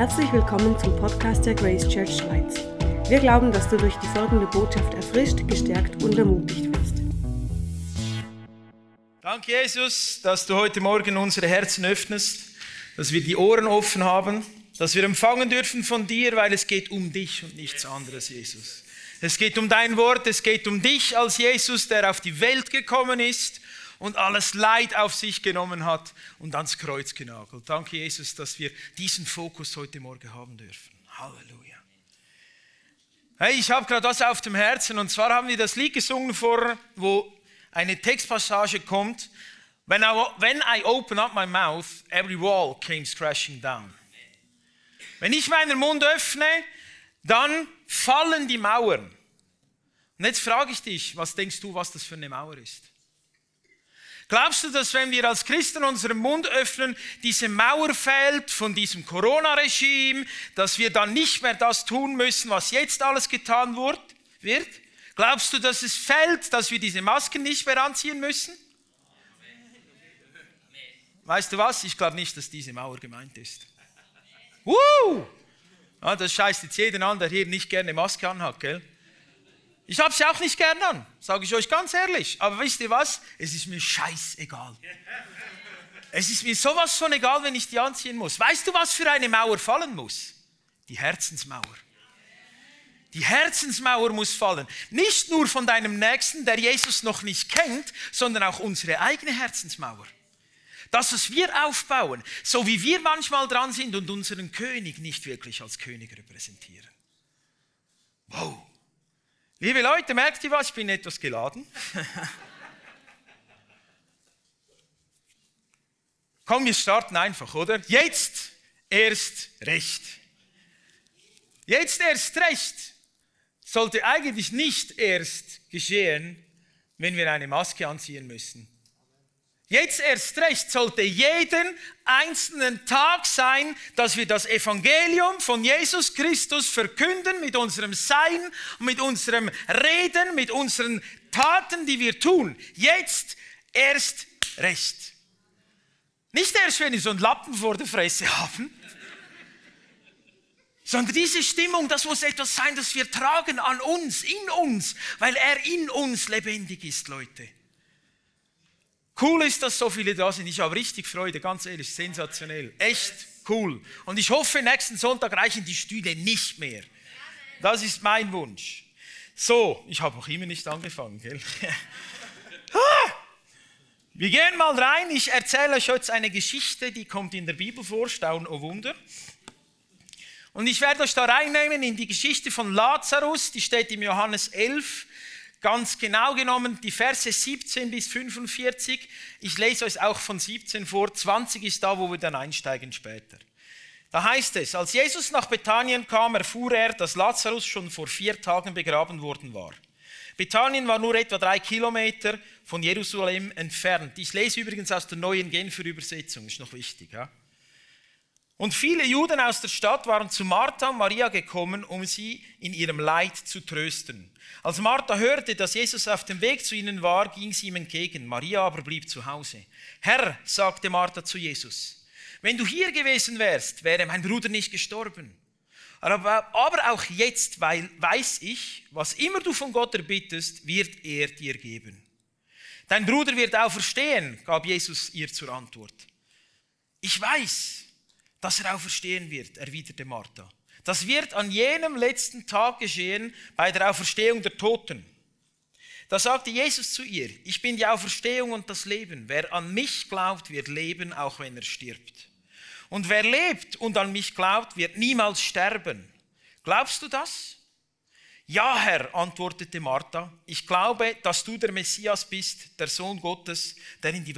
Herzlich willkommen zum Podcast der Grace Church Schweiz. Wir glauben, dass du durch die folgende Botschaft erfrischt, gestärkt und ermutigt wirst. Danke, Jesus, dass du heute Morgen unsere Herzen öffnest, dass wir die Ohren offen haben, dass wir empfangen dürfen von dir, weil es geht um dich und nichts anderes, Jesus. Es geht um dein Wort, es geht um dich als Jesus, der auf die Welt gekommen ist und alles Leid auf sich genommen hat und ans Kreuz genagelt. Danke, Jesus, dass wir diesen Fokus heute Morgen haben dürfen. Halleluja. Hey, ich habe gerade das auf dem Herzen, und zwar haben wir das Lied gesungen vorher, wo eine Textpassage kommt. When I open up my mouth, every wall came crashing down. Wenn ich meinen Mund öffne, dann fallen die Mauern. Und jetzt frage ich dich, was denkst du, was das für eine Mauer ist? Glaubst du, dass wenn wir als Christen unseren Mund öffnen, diese Mauer fällt von diesem Corona-Regime, dass wir dann nicht mehr das tun müssen, was jetzt alles getan wird? Glaubst du, dass es fällt, dass wir diese Masken nicht mehr anziehen müssen? Weißt du was? Ich glaube nicht, dass diese Mauer gemeint ist. Ja, das scheißt jetzt jeden an, der hier nicht gerne Maske anhat, gell? Ich habe sie auch nicht gern an, sage ich euch ganz ehrlich. Aber wisst ihr was? Es ist mir scheißegal. Es ist mir sowas von egal, wenn ich die anziehen muss. Weißt du, was für eine Mauer fallen muss? Die Herzensmauer. Die Herzensmauer muss fallen. Nicht nur von deinem Nächsten, der Jesus noch nicht kennt, sondern auch unsere eigene Herzensmauer. Das, was wir aufbauen, so wie wir manchmal dran sind und unseren König nicht wirklich als König repräsentieren. Wow. Liebe Leute, merkt ihr was? Ich bin etwas geladen. Komm, wir starten einfach, oder? Jetzt erst recht. Jetzt erst recht sollte eigentlich nicht erst geschehen, wenn wir eine Maske anziehen müssen. Jetzt erst recht sollte jeden einzelnen Tag sein, dass wir das Evangelium von Jesus Christus verkünden mit unserem Sein, mit unserem Reden, mit unseren Taten, die wir tun. Jetzt erst recht. Nicht erst, wenn wir so einen Lappen vor der Fresse haben, sondern diese Stimmung, das muss etwas sein, das wir tragen an uns, in uns, weil er in uns lebendig ist, Leute. Cool ist, dass so viele da sind. Ich habe richtig Freude, ganz ehrlich, sensationell. Echt cool. Und ich hoffe, nächsten Sonntag reichen die Stühle nicht mehr. Das ist mein Wunsch. So, ich habe auch immer nicht angefangen, gell? Wir gehen mal rein. Ich erzähle euch jetzt eine Geschichte, die kommt in der Bibel vor. Staunen, oh Wunder. Und ich werde euch da reinnehmen in die Geschichte von Lazarus. Die steht im Johannes 11. Ganz genau genommen die Verse 17 bis 45. Ich lese euch auch von 17 vor. 20 ist da, wo wir dann einsteigen später. Da heißt es, als Jesus nach Bethanien kam, erfuhr er, dass Lazarus schon vor 4 Tagen begraben worden war. Bethanien war nur etwa 3 Kilometer von Jerusalem entfernt. Ich lese übrigens aus der neuen Genfer Übersetzung, ist noch wichtig. Ja? Und viele Juden aus der Stadt waren zu Martha und Maria gekommen, um sie in ihrem Leid zu trösten. Als Martha hörte, dass Jesus auf dem Weg zu ihnen war, ging sie ihm entgegen. Maria aber blieb zu Hause. Herr, sagte Martha zu Jesus, wenn du hier gewesen wärst, wäre mein Bruder nicht gestorben. Aber auch jetzt weiß ich, was immer du von Gott erbittest, wird er dir geben. Dein Bruder wird auferstehen, gab Jesus ihr zur Antwort. Ich weiß, dass er auferstehen wird, erwiderte Martha. Das wird an jenem letzten Tag geschehen, bei der Auferstehung der Toten. Da sagte Jesus zu ihr, ich bin die Auferstehung und das Leben. Wer an mich glaubt, wird leben, auch wenn er stirbt. Und wer lebt und an mich glaubt, wird niemals sterben. Glaubst du das? Ja, Herr, antwortete Martha, ich glaube, dass du der Messias bist, der Sohn Gottes, die in die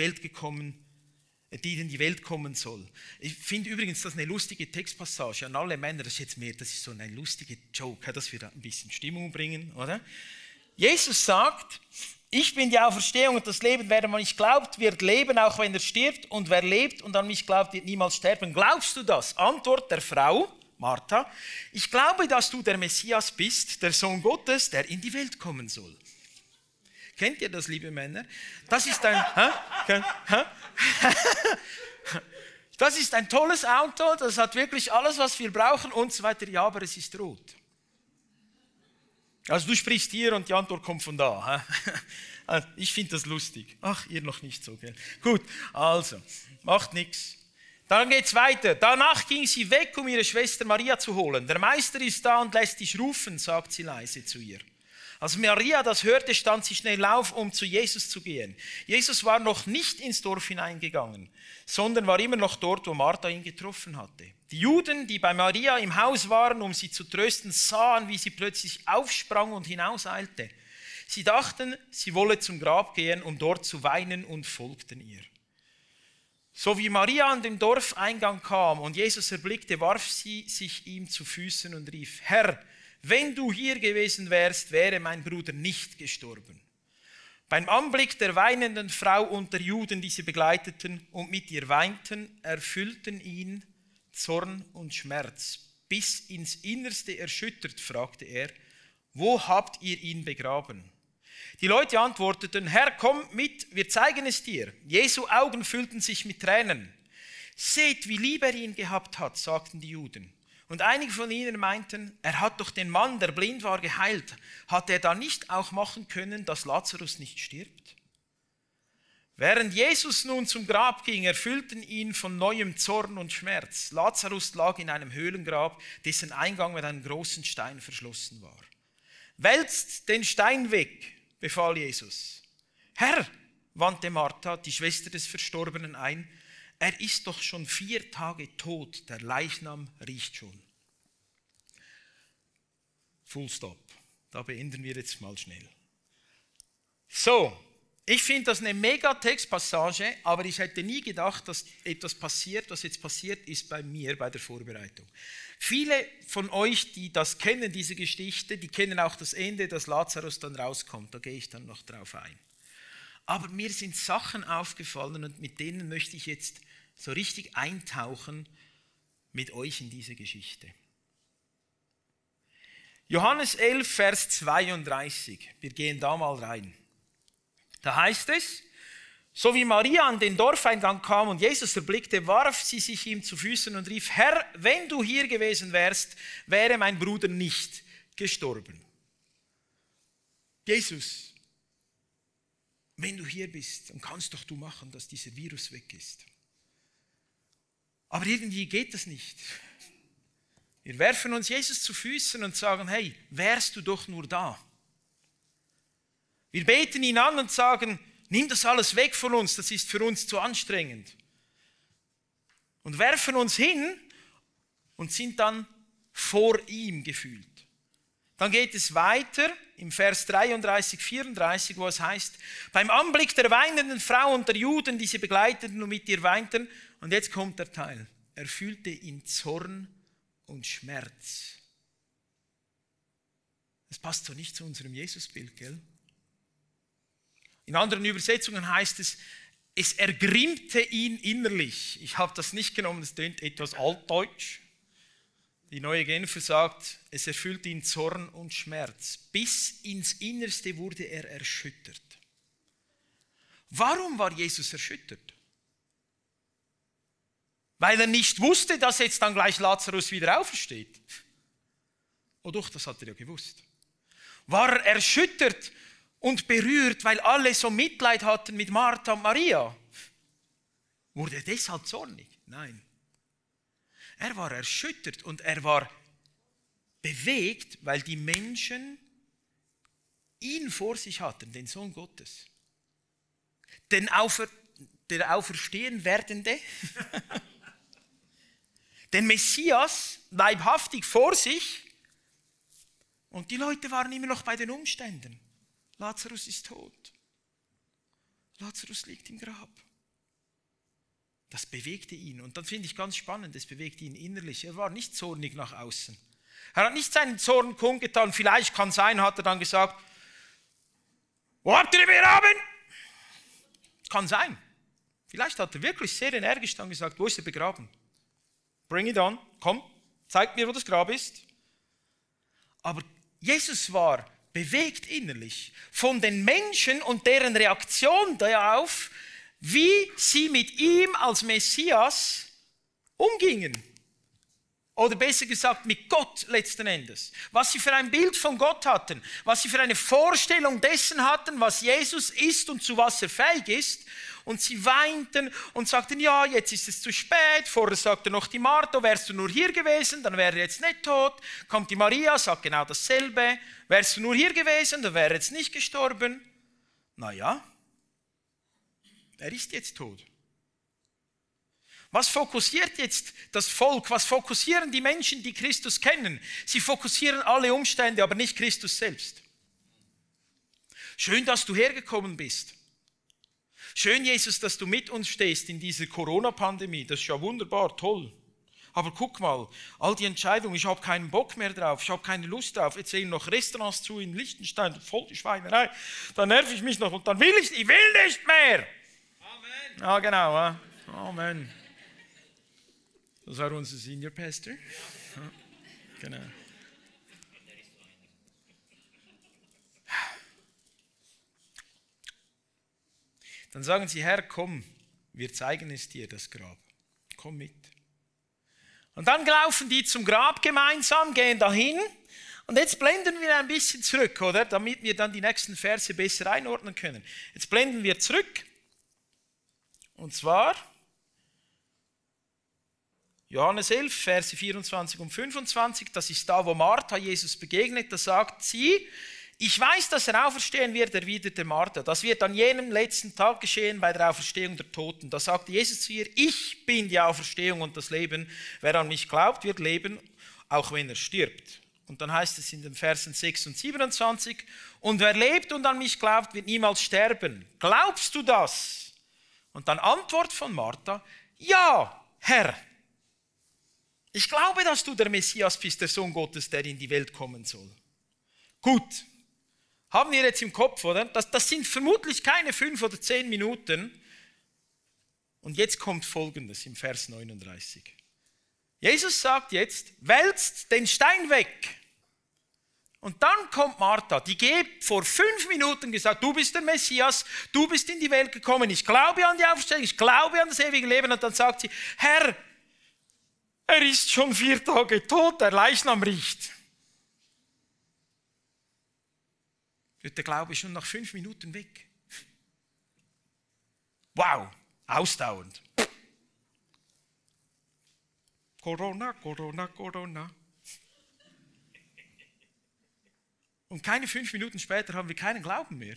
Welt kommen soll. Ich finde übrigens, das ist eine lustige Textpassage an alle Männer. Das ist so ein lustiger Joke, dass wir da ein bisschen Stimmung bringen, oder? Jesus sagt, ich bin die Auferstehung und das Leben. Wer an mich glaubt, wird leben, auch wenn er stirbt. Und wer lebt und an mich glaubt, wird niemals sterben. Glaubst du das? Antwort der Frau, Martha, ich glaube, dass du der Messias bist, der Sohn Gottes, der in die Welt kommen soll. Kennt ihr das, liebe Männer? Das ist ein... Das ist ein tolles Auto, das hat wirklich alles, was wir brauchen und so weiter. Ja, aber es ist rot. Also du sprichst hier und die Antwort kommt von da. Ich finde das lustig. Ach, ihr noch nicht so, gell? Gut, also, macht nichts. Dann geht's weiter. Danach ging sie weg, um ihre Schwester Maria zu holen. Der Meister ist da und lässt dich rufen, sagt sie leise zu ihr. Als Maria das hörte, stand sie schnell auf, um zu Jesus zu gehen. Jesus war noch nicht ins Dorf hineingegangen, sondern war immer noch dort, wo Martha ihn getroffen hatte. Die Juden, die bei Maria im Haus waren, um sie zu trösten, sahen, wie sie plötzlich aufsprang und hinauseilte. Sie dachten, sie wolle zum Grab gehen, um dort zu weinen, und folgten ihr. So wie Maria an den Dorfeingang kam und Jesus erblickte, warf sie sich ihm zu Füßen und rief: Herr, wenn du hier gewesen wärst, wäre mein Bruder nicht gestorben. Beim Anblick der weinenden Frau und der Juden, die sie begleiteten und mit ihr weinten, erfüllten ihn Zorn und Schmerz. Bis ins Innerste erschüttert, fragte er: Wo habt ihr ihn begraben? Die Leute antworteten: Herr, komm mit, wir zeigen es dir. Jesu Augen füllten sich mit Tränen. Seht, wie lieb er ihn gehabt hat, sagten die Juden. Und einige von ihnen meinten: Er hat doch den Mann, der blind war, geheilt. Hat er da nicht auch machen können, dass Lazarus nicht stirbt? Während Jesus nun zum Grab ging, erfüllten ihn von neuem Zorn und Schmerz. Lazarus lag in einem Höhlengrab, dessen Eingang mit einem großen Stein verschlossen war. Wälzt den Stein weg, befahl Jesus. Herr, wandte Martha, die Schwester des Verstorbenen, ein, er ist doch schon 4 Tage tot, der Leichnam riecht schon. Full stop. Da beenden wir jetzt mal schnell. So, ich finde das eine mega Textpassage, aber ich hätte nie gedacht, dass etwas passiert, was jetzt passiert ist bei mir bei der Vorbereitung. Viele von euch, die das kennen, diese Geschichte, die kennen auch das Ende, dass Lazarus dann rauskommt. Da gehe ich dann noch drauf ein. Aber mir sind Sachen aufgefallen und mit denen möchte ich jetzt so richtig eintauchen mit euch in diese Geschichte. Johannes 11, Vers 32. Wir gehen da mal rein. Da heißt es: So wie Maria an den Dorfeingang kam und Jesus erblickte, warf sie sich ihm zu Füßen und rief: Herr, wenn du hier gewesen wärst, wäre mein Bruder nicht gestorben. Jesus, wenn du hier bist, dann kannst doch du machen, dass dieser Virus weg ist. Aber irgendwie geht das nicht. Wir werfen uns Jesus zu Füßen und sagen: Hey, wärst du doch nur da. Wir beten ihn an und sagen: Nimm das alles weg von uns, das ist für uns zu anstrengend. Und werfen uns hin und sind dann vor ihm gefühlt. Dann geht es weiter im Vers 33, 34, wo es heißt: Beim Anblick der weinenden Frau und der Juden, die sie begleiteten und mit ihr weinten, und jetzt kommt der Teil, erfüllte ihn Zorn und Schmerz. Das passt so nicht zu unserem Jesusbild, gell? In anderen Übersetzungen heißt es, es ergrimmte ihn innerlich. Ich habe das nicht genommen, das klingt etwas altdeutsch. Die Neue Genfer sagt, es erfüllte ihn Zorn und Schmerz. Bis ins Innerste wurde er erschüttert. Warum war Jesus erschüttert? Weil er nicht wusste, dass jetzt dann gleich Lazarus wieder aufersteht. Oh doch, das hat er ja gewusst. War er erschüttert und berührt, weil alle so Mitleid hatten mit Martha und Maria? Wurde er deshalb zornig? Nein. Er war erschüttert und er war bewegt, weil die Menschen ihn vor sich hatten, den Sohn Gottes. Der Auferstehen werdende, den Messias leibhaftig vor sich, und die Leute waren immer noch bei den Umständen. Lazarus ist tot. Lazarus liegt im Grab. Das bewegte ihn. Und dann finde ich ganz spannend, es bewegte ihn innerlich. Er war nicht zornig nach außen. Er hat nicht seinen Zorn kundgetan. Vielleicht kann sein, hat er dann gesagt: Wo habt ihr ihn begraben? Kann sein. Vielleicht hat er wirklich sehr energisch dann gesagt: Wo ist er begraben? Bring it on, komm, zeig mir, wo das Grab ist. Aber Jesus war bewegt innerlich von den Menschen und deren Reaktion darauf, wie sie mit ihm als Messias umgingen. Oder besser gesagt, mit Gott letzten Endes. Was sie für ein Bild von Gott hatten, was sie für eine Vorstellung dessen hatten, was Jesus ist und zu was er fähig ist. Und sie weinten und sagten, ja, jetzt ist es zu spät. Vorher sagte noch die Martha, wärst du nur hier gewesen, dann wäre er jetzt nicht tot. Kommt die Maria, sagt genau dasselbe. Wärst du nur hier gewesen, dann wäre er jetzt nicht gestorben. Naja, er ist jetzt tot. Was fokussiert jetzt das Volk? Was fokussieren die Menschen, die Christus kennen? Sie fokussieren alle Umstände, aber nicht Christus selbst. Schön, dass du hergekommen bist. Schön, Jesus, dass du mit uns stehst in dieser Corona-Pandemie. Das ist ja wunderbar, toll. Aber guck mal, all die Entscheidungen, ich habe keinen Bock mehr drauf, ich habe keine Lust drauf. Jetzt sehen noch Restaurants zu in Liechtenstein, voll die Schweinerei. Dann nerv ich mich noch und dann will ich nicht mehr. Amen. Ja, genau. Ja. Amen. Das war unser Senior Pastor. Ja, genau. Dann sagen sie, Herr, komm, wir zeigen es dir, das Grab. Komm mit. Und dann laufen die zum Grab gemeinsam, gehen dahin. Und jetzt blenden wir ein bisschen zurück, oder? Damit wir dann die nächsten Verse besser einordnen können. Jetzt blenden wir zurück. Und zwar Johannes 11, Verse 24 und 25. Das ist da, wo Martha Jesus begegnet. Da sagt sie, ich weiß, dass er auferstehen wird, erwiderte Martha. Das wird an jenem letzten Tag geschehen bei der Auferstehung der Toten. Da sagte Jesus zu ihr, ich bin die Auferstehung und das Leben. Wer an mich glaubt, wird leben, auch wenn er stirbt. Und dann heißt es in den Versen 6 und 27, und wer lebt und an mich glaubt, wird niemals sterben. Glaubst du das? Und dann Antwort von Martha, ja, Herr. Ich glaube, dass du der Messias bist, der Sohn Gottes, der in die Welt kommen soll. Gut. Haben wir jetzt im Kopf, oder? Das sind vermutlich keine 5 oder 10 Minuten. Und jetzt kommt Folgendes im Vers 39. Jesus sagt jetzt, wälzt den Stein weg. Und dann kommt Martha, die vor 5 Minuten gesagt, du bist der Messias, du bist in die Welt gekommen, ich glaube an die Auferstehung, ich glaube an das ewige Leben. Und dann sagt sie, Herr, er ist schon 4 Tage tot, der Leichnam riecht. Wird der Glaube schon nach 5 Minuten weg. Wow, ausdauernd. Corona, Corona, Corona. Und keine 5 Minuten später haben wir keinen Glauben mehr.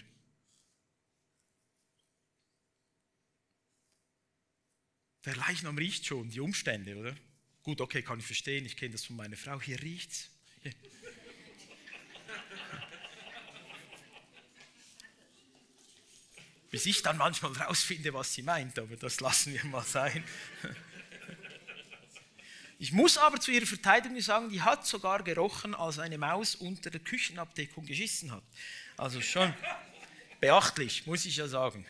Der Leichnam riecht schon, die Umstände, oder? Gut, okay, kann ich verstehen, ich kenne das von meiner Frau, hier riecht's. Bis ich dann manchmal rausfinde, was sie meint, aber das lassen wir mal sein. Ich muss aber zu ihrer Verteidigung sagen, die hat sogar gerochen, als eine Maus unter der Küchenabdeckung geschissen hat. Also schon beachtlich, muss ich ja sagen.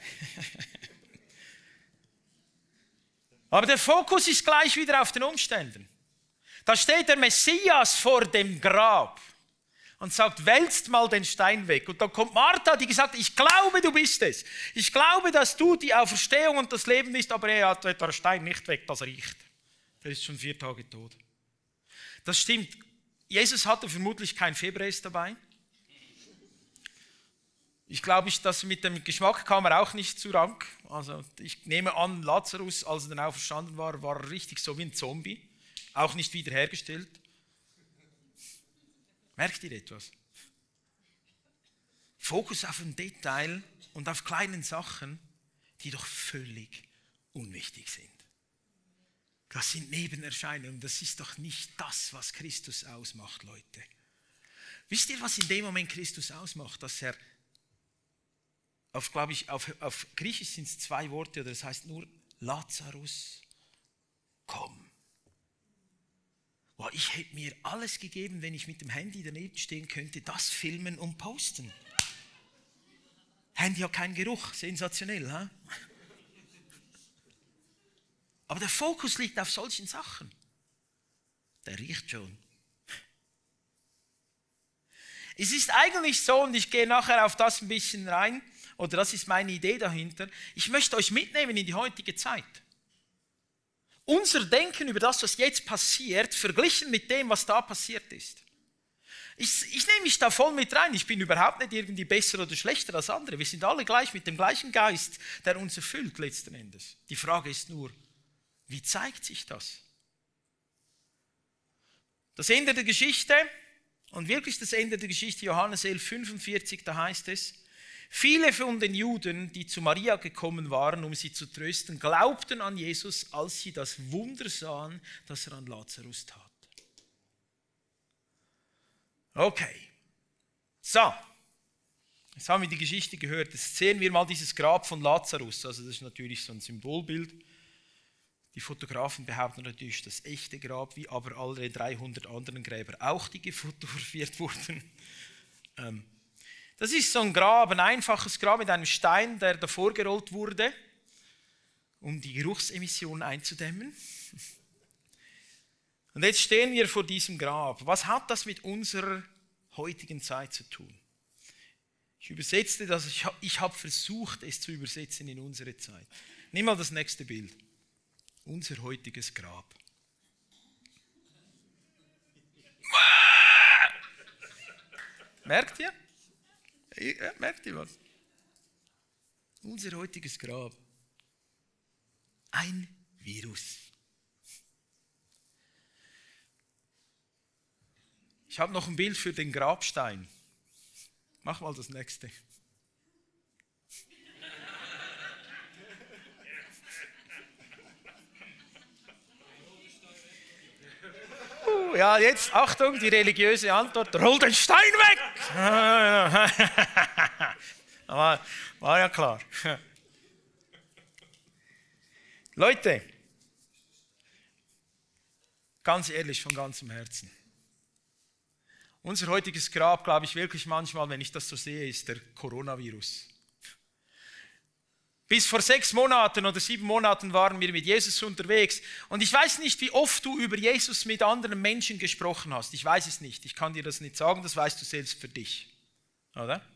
Aber der Fokus ist gleich wieder auf den Umständen. Da steht der Messias vor dem Grab und sagt, wälzt mal den Stein weg. Und dann kommt Martha, die gesagt hat, ich glaube, du bist es. Ich glaube, dass du die Auferstehung und das Leben bist, aber er hat der Stein nicht weg, das riecht. Der ist schon 4 Tage tot. Das stimmt. Jesus hatte vermutlich kein Febres dabei. Ich glaube, dass mit dem Geschmack kam er auch nicht zu Rank. Also ich nehme an, Lazarus, als er dann auferstanden war, war er richtig so wie ein Zombie. Auch nicht wiederhergestellt. Merkt ihr etwas? Fokus auf ein Detail und auf kleinen Sachen, die doch völlig unwichtig sind. Das sind Nebenerscheinungen, das ist doch nicht das, was Christus ausmacht, Leute. Wisst ihr, was in dem Moment Christus ausmacht? Dass er, auf Griechisch sind es 2 Worte, oder das heißt nur Lazarus, komm. Boah, ich hätte mir alles gegeben, wenn ich mit dem Handy daneben stehen könnte, das filmen und posten. Handy hat keinen Geruch, sensationell, ha? Aber der Fokus liegt auf solchen Sachen. Der riecht schon. Es ist eigentlich so, und ich gehe nachher auf das ein bisschen rein, oder das ist meine Idee dahinter, ich möchte euch mitnehmen in die heutige Zeit. unser Denken über das, was jetzt passiert, verglichen mit dem, was da passiert ist. Ich nehme mich da voll mit rein. Ich bin überhaupt nicht irgendwie besser oder schlechter als andere. Wir sind alle gleich mit dem gleichen Geist, der uns erfüllt letzten Endes. Die Frage ist nur, wie zeigt sich das? Das Ende der Geschichte und wirklich das Ende der Geschichte, Johannes 11,45, da heißt es, viele von den Juden, die zu Maria gekommen waren, um sie zu trösten, glaubten an Jesus, als sie das Wunder sahen, das er an Lazarus tat. Okay, so, jetzt haben wir die Geschichte gehört. Jetzt sehen wir mal dieses Grab von Lazarus. Also das ist natürlich so ein Symbolbild. Die Fotografen behaupten natürlich das echte Grab, wie aber alle 300 anderen Gräber auch, die gefotografiert wurden. Das ist so ein Grab, ein einfaches Grab mit einem Stein, der davor gerollt wurde, um die Geruchsemissionen einzudämmen. Und jetzt stehen wir vor diesem Grab. Was hat das mit unserer heutigen Zeit zu tun? Ich übersetzte das, ich habe versucht, es zu übersetzen in unsere Zeit. Nimm mal das nächste Bild. Unser heutiges Grab. Merkt ihr? Merkt ihr was? Unser heutiges Grab. Ein Virus. Ich habe noch ein Bild für den Grabstein. Mach mal das nächste. Ja, jetzt Achtung, die religiöse Antwort. Roll den Stein weg! War ja klar. Leute, ganz ehrlich, von ganzem Herzen. Unser heutiges Grab, glaube ich wirklich manchmal, wenn ich das so sehe, ist der Coronavirus. Bis vor 6 Monaten oder 7 Monaten waren wir mit Jesus unterwegs. Und ich weiß nicht, wie oft du über Jesus mit anderen Menschen gesprochen hast. Ich weiß es nicht. Ich kann dir das nicht sagen, das weißt du selbst für dich. Oder?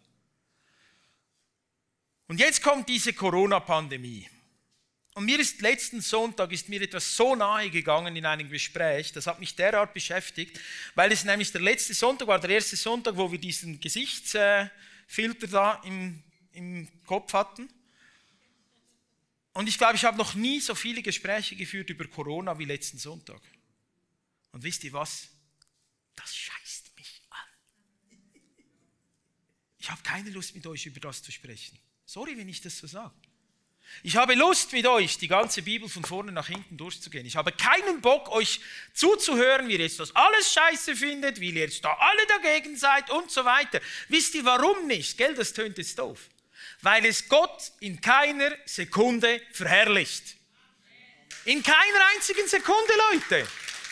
Und jetzt kommt diese Corona-Pandemie. Und letzten Sonntag ist mir etwas so nahe gegangen in einem Gespräch, das hat mich derart beschäftigt, weil es nämlich der letzte Sonntag war, der erste Sonntag, wo wir diesen Gesichtsfilter da im Kopf hatten. Und ich glaube, ich habe noch nie so viele Gespräche geführt über Corona wie letzten Sonntag. Und wisst ihr was? Das scheißt mich an. Ich habe keine Lust, mit euch über das zu sprechen. Sorry, wenn ich das so sage. Ich habe Lust, mit euch die ganze Bibel von vorne nach hinten durchzugehen. Ich habe keinen Bock, euch zuzuhören, wie ihr jetzt das alles scheiße findet, wie ihr jetzt da alle dagegen seid und so weiter. Wisst ihr, warum nicht? Gell, das tönt jetzt doof. Weil es Gott in keiner Sekunde verherrlicht. In keiner einzigen Sekunde, Leute.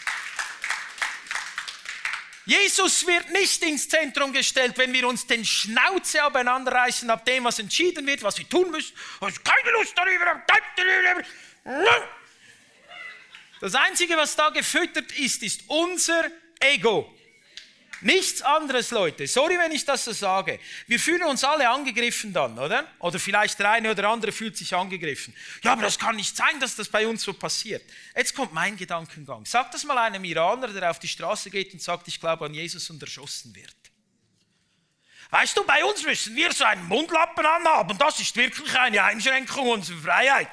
Jesus wird nicht ins Zentrum gestellt, wenn wir uns den Schnauze abeinanderreißen ab dem, was entschieden wird, was wir tun müssen. Ich habe keine Lust darüber. Das Einzige, was da gefüttert ist unser Ego. Nichts anderes, Leute. Sorry, wenn ich das so sage. Wir fühlen uns alle angegriffen dann, oder? Oder vielleicht der eine oder andere fühlt sich angegriffen. Ja, aber das kann nicht sein, dass das bei uns so passiert. Jetzt kommt mein Gedankengang. Sag das mal einem Iraner, der auf die Straße geht und sagt, ich glaube an Jesus und erschossen wird. Weißt du, bei uns müssen wir so einen Mundlappen anhaben. Das ist wirklich eine Einschränkung unserer Freiheit.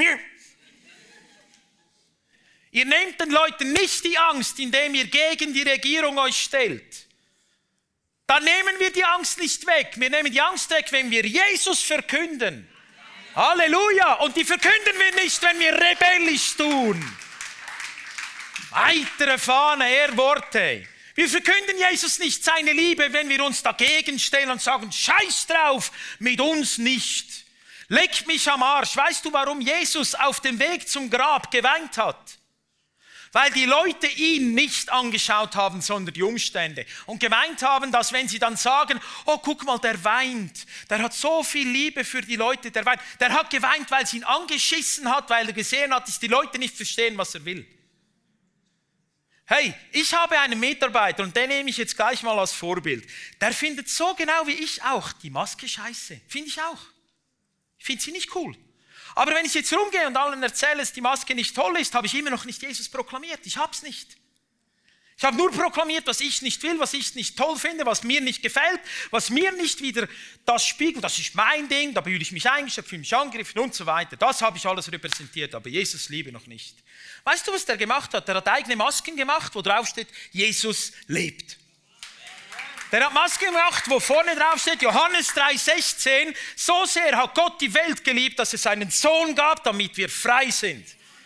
Ihr nehmt den Leuten nicht die Angst, indem ihr gegen die Regierung euch stellt. Dann nehmen wir die Angst nicht weg. Wir nehmen die Angst weg, wenn wir Jesus verkünden. Halleluja! Und die verkünden wir nicht, wenn wir rebellisch tun. Weitere Fahne, Worte. Wir verkünden Jesus nicht seine Liebe, wenn wir uns dagegen stellen und sagen, scheiß drauf, mit uns nicht. Leck mich am Arsch. Weißt du, warum Jesus auf dem Weg zum Grab geweint hat? Weil die Leute ihn nicht angeschaut haben, sondern die Umstände. Und gemeint haben, dass wenn sie dann sagen, oh, guck mal, der weint. Der hat so viel Liebe für die Leute, der weint. Der hat geweint, weil es ihn angeschissen hat, weil er gesehen hat, dass die Leute nicht verstehen, was er will. Hey, ich habe einen Mitarbeiter und den nehme ich jetzt gleich mal als Vorbild. Der findet so genau wie ich auch die Maske scheiße. Finde ich auch. Ich finde sie nicht cool. Aber wenn ich jetzt rumgehe und allen erzähle, dass die Maske nicht toll ist, habe ich immer noch nicht Jesus proklamiert. Ich habe es nicht. Ich habe nur proklamiert, was ich nicht will, was ich nicht toll finde, was mir nicht gefällt, was mir nicht wieder das spiegelt. Das ist mein Ding, da fühle ich mich eingeschränkt, fühle mich angegriffen und so weiter. Das habe ich alles repräsentiert, aber Jesus Liebe noch nicht. Weißt du, was der gemacht hat? Der hat eigene Masken gemacht, wo drauf steht, Jesus lebt. Der hat Masken gemacht, wo vorne drauf steht, Johannes 3,16, so sehr hat Gott die Welt geliebt, dass es seinen Sohn gab, damit wir frei sind.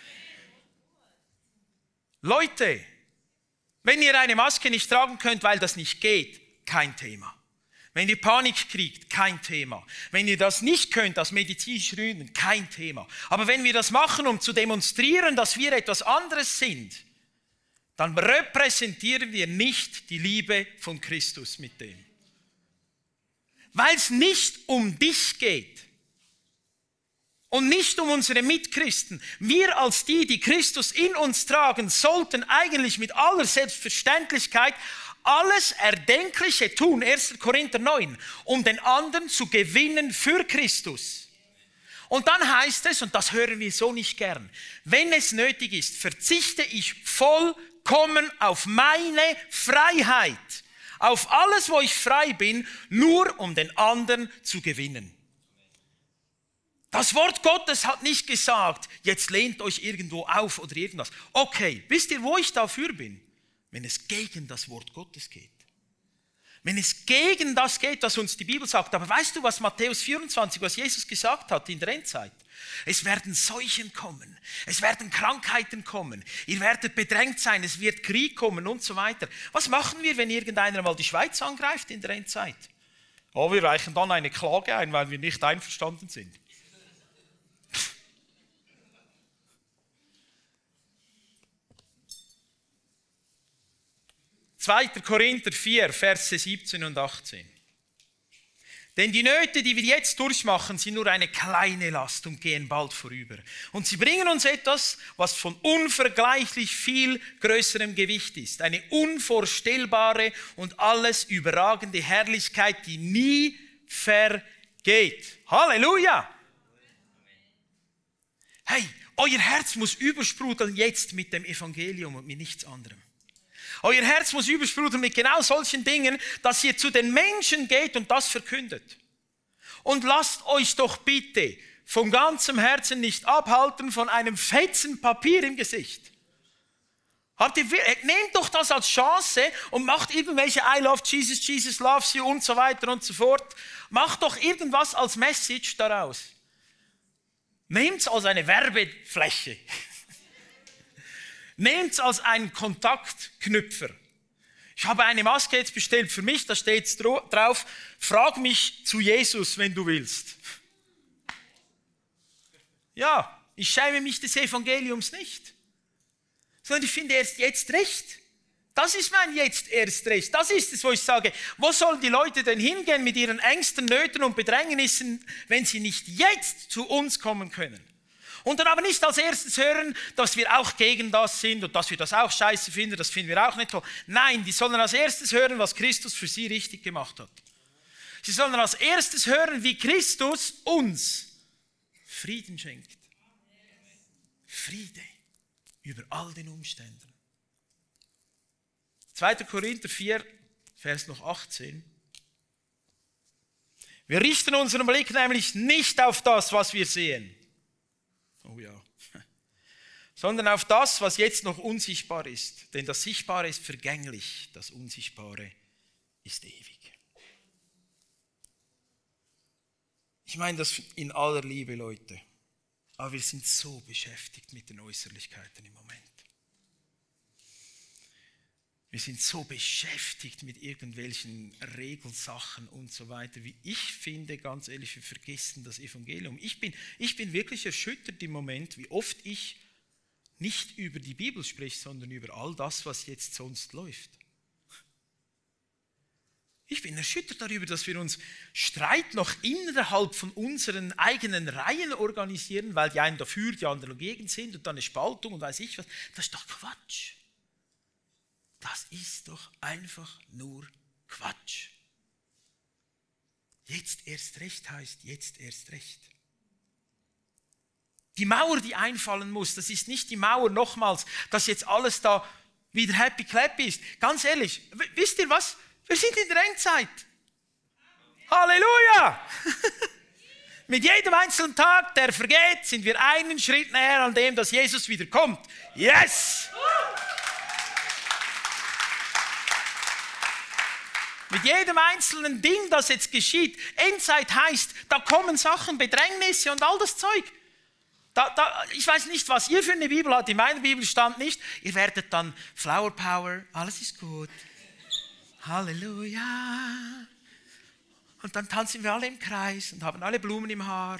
Leute, wenn ihr eine Maske nicht tragen könnt, weil das nicht geht, kein Thema. Wenn ihr Panik kriegt, kein Thema. Wenn ihr das nicht könnt, aus medizinischen Gründen, kein Thema. Aber wenn wir das machen, um zu demonstrieren, dass wir etwas anderes sind, dann repräsentieren wir nicht die Liebe von Christus mit dem. Weil es nicht um dich geht und nicht um unsere Mitchristen. Wir als die Christus in uns tragen, sollten eigentlich mit aller Selbstverständlichkeit alles Erdenkliche tun, 1. Korinther 9, um den anderen zu gewinnen für Christus. Und dann heißt es, und das hören wir so nicht gern, wenn es nötig ist, verzichte ich vollkommen auf meine Freiheit, auf alles, wo ich frei bin, nur um den anderen zu gewinnen. Das Wort Gottes hat nicht gesagt, jetzt lehnt euch irgendwo auf oder irgendwas. Okay, wisst ihr, wo ich dafür bin? Wenn es gegen das Wort Gottes geht. Wenn es gegen das geht, was uns die Bibel sagt. Aber weißt du, was Matthäus 24, was Jesus gesagt hat in der Endzeit? Es werden Seuchen kommen, es werden Krankheiten kommen, ihr werdet bedrängt sein, es wird Krieg kommen und so weiter. Was machen wir, wenn irgendeiner mal die Schweiz angreift in der Endzeit? Oh, wir reichen dann eine Klage ein, weil wir nicht einverstanden sind. 2. Korinther 4, Verse 17 und 18. Denn die Nöte, die wir jetzt durchmachen, sind nur eine kleine Last und gehen bald vorüber. Und sie bringen uns etwas, was von unvergleichlich viel größerem Gewicht ist. Eine unvorstellbare und alles überragende Herrlichkeit, die nie vergeht. Halleluja! Hey, euer Herz muss übersprudeln jetzt mit dem Evangelium und mit nichts anderem. Euer Herz muss übersprudeln mit genau solchen Dingen, dass ihr zu den Menschen geht und das verkündet. Und lasst euch doch bitte von ganzem Herzen nicht abhalten von einem fetzen Papier im Gesicht. Nehmt doch das als Chance und macht irgendwelche I love Jesus, Jesus loves you und so weiter und so fort. Macht doch irgendwas als Message daraus. Nehmt es als eine Werbefläche. Nehmt es als einen Kontaktknüpfer. Ich habe eine Maske jetzt bestellt für mich, da steht drauf, frag mich zu Jesus, wenn du willst. Ja, ich schäme mich des Evangeliums nicht, sondern ich finde erst jetzt recht. Das ist mein jetzt erst recht. Das ist es, wo ich sage, wo sollen die Leute denn hingehen mit ihren Ängsten, Nöten und Bedrängnissen, wenn sie nicht jetzt zu uns kommen können? Und dann aber nicht als erstes hören, dass wir auch gegen das sind und dass wir das auch scheiße finden, das finden wir auch nicht toll. Nein, die sollen als erstes hören, was Christus für sie richtig gemacht hat. Sie sollen als erstes hören, wie Christus uns Frieden schenkt. Friede über all den Umständen. 2. Korinther 4, Vers noch 18. Wir richten unseren Blick nämlich nicht auf das, was wir sehen. Oh ja. Sondern auf das, was jetzt noch unsichtbar ist. Denn das Sichtbare ist vergänglich, das Unsichtbare ist ewig. Ich meine das in aller Liebe, Leute. Aber wir sind so beschäftigt mit den Äußerlichkeiten im Moment. Wir sind so beschäftigt mit irgendwelchen Regelsachen und so weiter. Wie ich finde, ganz ehrlich, wir vergessen das Evangelium. Ich bin wirklich erschüttert im Moment, wie oft ich nicht über die Bibel spreche, sondern über all das, was jetzt sonst läuft. Ich bin erschüttert darüber, dass wir uns Streit noch innerhalb von unseren eigenen Reihen organisieren, weil die einen dafür, die anderen dagegen sind und dann eine Spaltung und weiß ich was. Das ist doch Quatsch. Das ist doch einfach nur Quatsch. Jetzt erst recht heißt jetzt erst recht. Die Mauer, die einfallen muss, das ist nicht die Mauer, nochmals, dass jetzt alles da wieder happy clappy ist. Ganz ehrlich, wisst ihr was? Wir sind in der Endzeit. Halleluja! Mit jedem einzelnen Tag, der vergeht, sind wir einen Schritt näher an dem, dass Jesus wieder kommt. Yes! Mit jedem einzelnen Ding, das jetzt geschieht. Endzeit heißt, da kommen Sachen, Bedrängnisse und all das Zeug. Ich weiß nicht, was ihr für eine Bibel habt. In meiner Bibel stand nicht, ihr werdet dann Flower Power, alles ist gut. Halleluja. Und dann tanzen wir alle im Kreis und haben alle Blumen im Haar.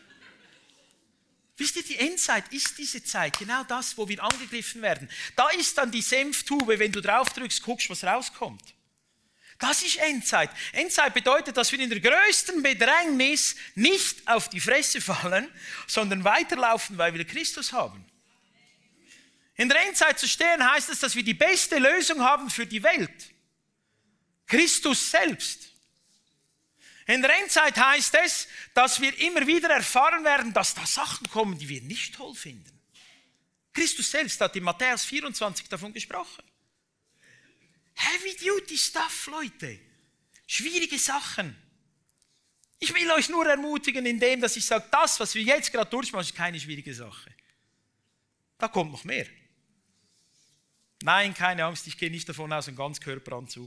Wisst ihr, die Endzeit ist diese Zeit, genau das, wo wir angegriffen werden. Da ist dann die Senftube, wenn du drauf drückst, guckst, was rauskommt. Das ist Endzeit. Endzeit bedeutet, dass wir in der größten Bedrängnis nicht auf die Fresse fallen, sondern weiterlaufen, weil wir Christus haben. In der Endzeit zu stehen heißt es, dass wir die beste Lösung haben für die Welt. Christus selbst. In der Endzeit heißt es, dass wir immer wieder erfahren werden, dass da Sachen kommen, die wir nicht toll finden. Christus selbst hat in Matthäus 24 davon gesprochen. Heavy Duty Stuff, Leute. Schwierige Sachen. Ich will euch nur ermutigen, indem dass ich sage, das, was wir jetzt gerade durchmachen, ist keine schwierige Sache. Da kommt noch mehr. Nein, keine Angst, ich gehe nicht davon aus, ein Ganzkörperanzug.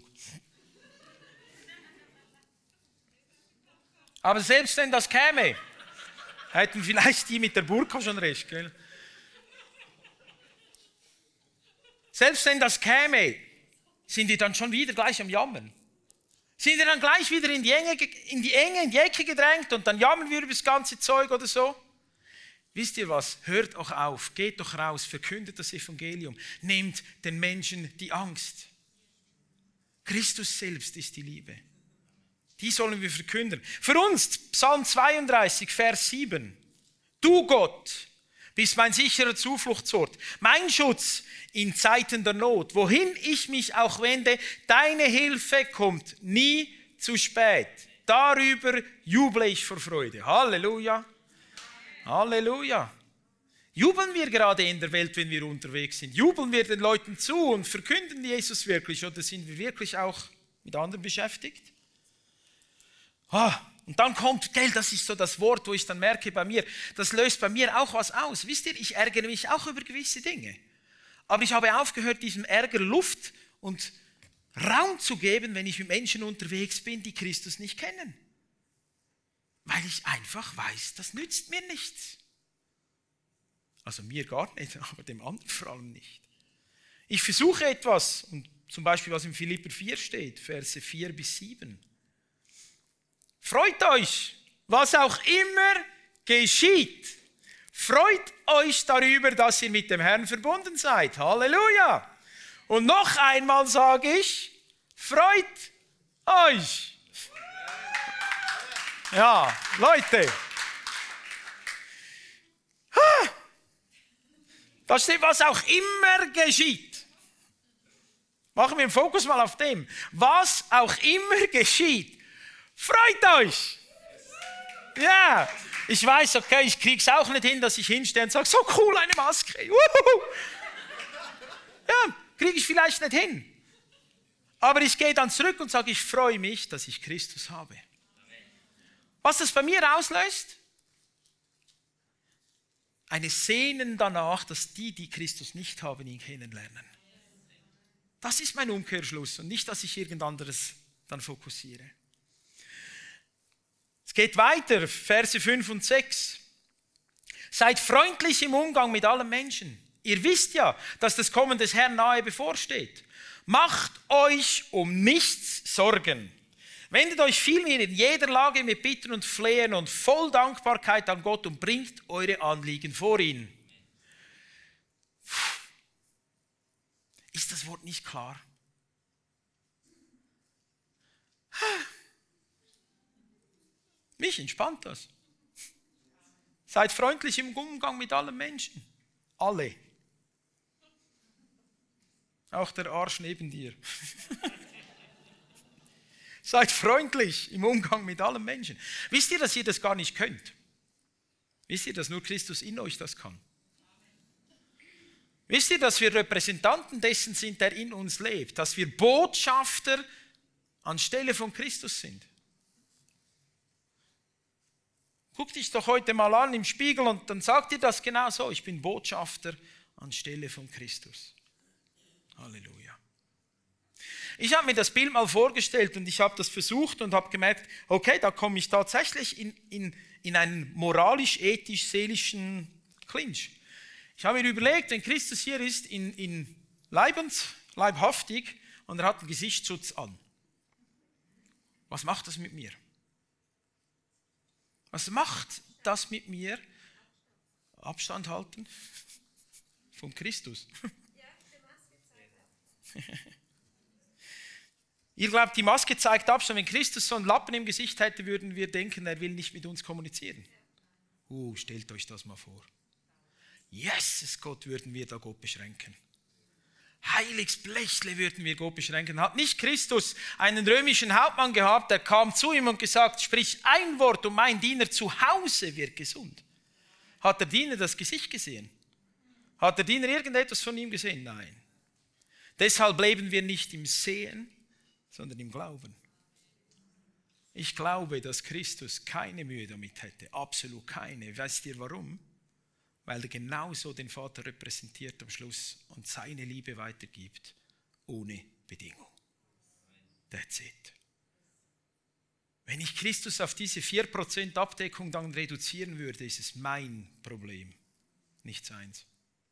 Aber selbst wenn das käme, hätten vielleicht die mit der Burka schon recht. Gell? Selbst wenn das käme, sind die dann schon wieder gleich am Jammern. Sind wir dann gleich wieder in die Ecke gedrängt und dann jammern wir über das ganze Zeug oder so? Wisst ihr was? Hört auch auf, geht doch raus, verkündet das Evangelium, nehmt den Menschen die Angst. Christus selbst ist die Liebe. Die sollen wir verkünden. Für uns, Psalm 32, Vers 7. Du Gott bist mein sicherer Zufluchtsort, mein Schutz in Zeiten der Not. Wohin ich mich auch wende, deine Hilfe kommt nie zu spät. Darüber juble ich vor Freude. Halleluja. Halleluja. Jubeln wir gerade in der Welt, wenn wir unterwegs sind? Jubeln wir den Leuten zu und verkünden Jesus wirklich? Oder sind wir wirklich auch mit anderen beschäftigt? Und dann kommt, gell, das ist so das Wort, wo ich dann merke bei mir, das löst bei mir auch was aus. Wisst ihr, ich ärgere mich auch über gewisse Dinge. Aber ich habe aufgehört, diesem Ärger Luft und Raum zu geben, wenn ich mit Menschen unterwegs bin, die Christus nicht kennen. Weil ich einfach weiß, das nützt mir nichts. Also mir gar nicht, aber dem anderen vor allem nicht. Ich versuche etwas, und zum Beispiel was in Philipper 4 steht, Verse 4 bis 7. Freut euch, was auch immer geschieht. Freut euch darüber, dass ihr mit dem Herrn verbunden seid. Halleluja. Und noch einmal sage ich, freut euch. Ja, Leute. Da steht, was auch immer geschieht. Machen wir den Fokus mal auf dem. Was auch immer geschieht. Freut euch! Ja, ich weiß, okay, ich krieg's auch nicht hin, dass ich hinstehe und sage, so cool, eine Maske. Wuhu. Ja, kriege ich vielleicht nicht hin. Aber ich gehe dann zurück und sage, ich freue mich, dass ich Christus habe. Was das bei mir auslöst? Eine Sehnen danach, dass die Christus nicht haben, ihn kennenlernen. Das ist mein Umkehrschluss und nicht, dass ich irgend anderes dann fokussiere. Es geht weiter, Verse 5 und 6. Seid freundlich im Umgang mit allen Menschen. Ihr wisst ja, dass das Kommen des Herrn nahe bevorsteht. Macht euch um nichts Sorgen. Wendet euch vielmehr in jeder Lage mit Bitten und Flehen und voll Dankbarkeit an Gott und bringt eure Anliegen vor ihn. Ist das Wort nicht klar? Mich entspannt das. Seid freundlich im Umgang mit allen Menschen. Alle. Auch der Arsch neben dir. Seid freundlich im Umgang mit allen Menschen. Wisst ihr, dass ihr das gar nicht könnt? Wisst ihr, dass nur Christus in euch das kann? Wisst ihr, dass wir Repräsentanten dessen sind, der in uns lebt? Dass wir Botschafter anstelle von Christus sind? Guck dich doch heute mal an im Spiegel und dann sagt dir das genau so. Ich bin Botschafter anstelle von Christus. Halleluja. Ich habe mir das Bild mal vorgestellt und ich habe das versucht und habe gemerkt, okay, da komme ich tatsächlich in einen moralisch-ethisch-seelischen Clinch. Ich habe mir überlegt, wenn Christus hier ist, in leibhaftig und er hat einen Gesichtsschutz an. Was macht das mit mir? Was macht das mit mir? Abstand halten von Christus. Ihr glaubt, die Maske zeigt Abstand. Wenn Christus so einen Lappen im Gesicht hätte, würden wir denken, er will nicht mit uns kommunizieren. Stellt euch das mal vor. Jesus Gott, würden wir da Gott beschränken. Heiliges Blechle würden wir Gott beschränken. Hat nicht Christus einen römischen Hauptmann gehabt, der kam zu ihm und gesagt, sprich ein Wort und mein Diener zu Hause wird gesund. Hat der Diener das Gesicht gesehen? Hat der Diener irgendetwas von ihm gesehen? Nein. Deshalb leben wir nicht im Sehen, sondern im Glauben. Ich glaube, dass Christus keine Mühe damit hätte, absolut keine. Weißt ihr warum? Weil er genauso den Vater repräsentiert am Schluss und seine Liebe weitergibt, ohne Bedingung. That's it. Wenn ich Christus auf diese 4% Abdeckung dann reduzieren würde, ist es mein Problem, nicht seins.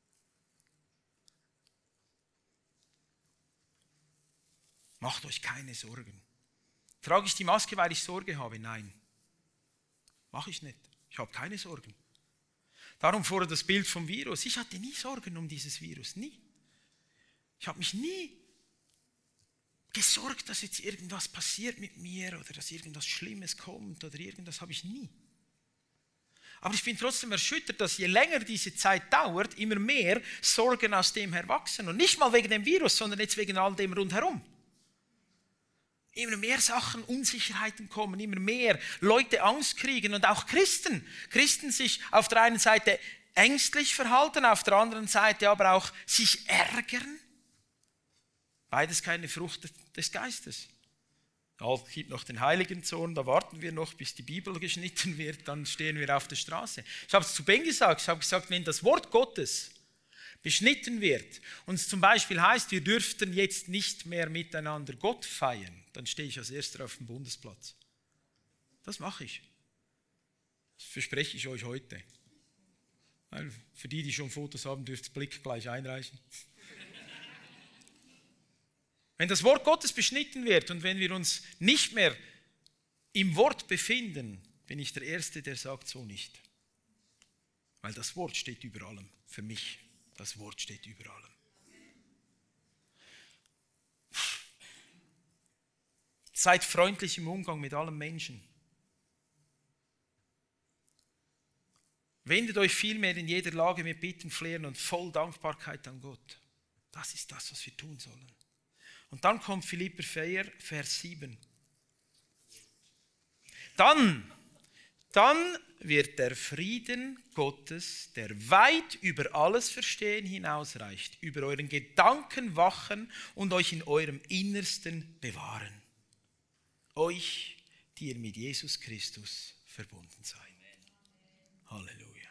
Macht euch keine Sorgen. Trage ich die Maske, weil ich Sorge habe? Nein. Mache ich nicht. Ich habe keine Sorgen. Darum vorher das Bild vom Virus. Ich hatte nie Sorgen um dieses Virus. Nie. Ich habe mich nie gesorgt, dass jetzt irgendwas passiert mit mir oder dass irgendwas Schlimmes kommt oder irgendwas habe ich nie. Aber ich bin trotzdem erschüttert, dass je länger diese Zeit dauert, immer mehr Sorgen aus dem herwachsen. Und nicht mal wegen dem Virus, sondern jetzt wegen all dem rundherum. Immer mehr Sachen, Unsicherheiten kommen, immer mehr Leute Angst kriegen und auch Christen sich auf der einen Seite ängstlich verhalten, auf der anderen Seite aber auch sich ärgern. Beides keine Frucht des Geistes. Es gibt noch den Heiligensohn, da warten wir noch, bis die Bibel geschnitten wird, dann stehen wir auf der Straße. Ich habe es zu Ben gesagt, wenn das Wort Gottes beschnitten wird und es zum Beispiel heißt, wir dürften jetzt nicht mehr miteinander Gott feiern, dann stehe ich als Erster auf dem Bundesplatz. Das mache ich. Das verspreche ich euch heute. Weil für die schon Fotos haben, dürft ihr Blick gleich einreichen. Wenn das Wort Gottes beschnitten wird und wenn wir uns nicht mehr im Wort befinden, bin ich der Erste, der sagt, so nicht. Weil das Wort steht über allem. Für mich, das Wort steht über allem. Seid freundlich im Umgang mit allen Menschen. Wendet euch vielmehr in jeder Lage mit Bitten, Flehen und voll Dankbarkeit an Gott. Das ist das, was wir tun sollen. Und dann kommt Philipper 4, Vers 7. Dann wird der Frieden Gottes, der weit über alles Verstehen hinausreicht, über euren Gedanken wachen und euch in eurem Innersten bewahren. Euch, die ihr mit Jesus Christus verbunden seid. Halleluja.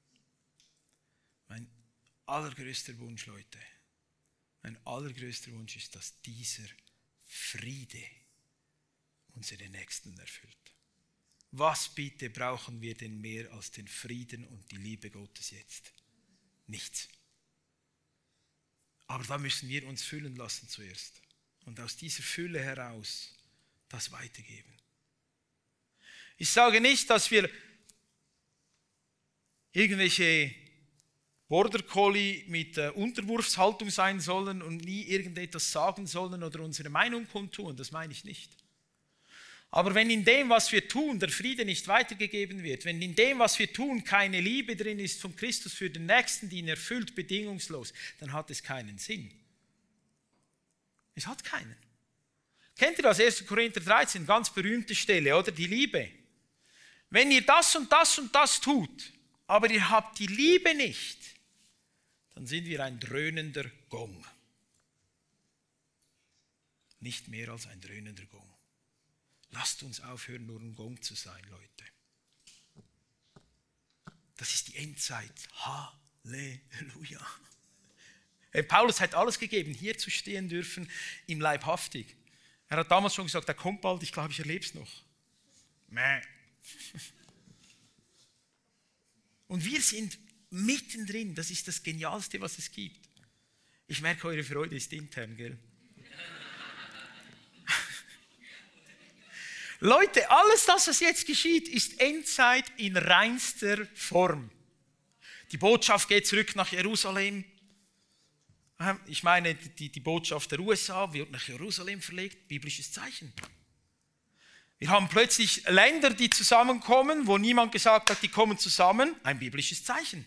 Mein allergrößter Wunsch, Leute, mein allergrößter Wunsch ist, dass dieser Friede unsere Nächsten erfüllt. Was bitte brauchen wir denn mehr als den Frieden und die Liebe Gottes jetzt? Nichts. Aber da müssen wir uns füllen lassen zuerst. Und aus dieser Fülle heraus das weitergeben. Ich sage nicht, dass wir irgendwelche Border Collie mit Unterwurfshaltung sein sollen und nie irgendetwas sagen sollen oder unsere Meinung kundtun. Das meine ich nicht. Aber wenn in dem, was wir tun, der Friede nicht weitergegeben wird, wenn in dem, was wir tun, keine Liebe drin ist von Christus für den Nächsten, die ihn erfüllt, bedingungslos, dann hat es keinen Sinn. Es hat keinen. Kennt ihr das? 1. Korinther 13, ganz berühmte Stelle, oder? Die Liebe. Wenn ihr das und das und das tut, aber ihr habt die Liebe nicht, dann sind wir ein dröhnender Gong. Nicht mehr als ein dröhnender Gong. Lasst uns aufhören, nur ein Gong zu sein, Leute. Das ist die Endzeit. Halleluja. Paulus hat alles gegeben, hier zu stehen dürfen, ihm leibhaftig. Er hat damals schon gesagt, er kommt bald, ich glaube, ich erlebe es noch. Mäh. Und wir sind mittendrin, das ist das Genialste, was es gibt. Ich merke, eure Freude ist intern, gell? Leute, alles das, was jetzt geschieht, ist Endzeit in reinster Form. Die Botschaft geht zurück nach Jerusalem. Ich meine, die Botschaft der USA wird nach Jerusalem verlegt, biblisches Zeichen. Wir haben plötzlich Länder, die zusammenkommen, wo niemand gesagt hat, die kommen zusammen, ein biblisches Zeichen.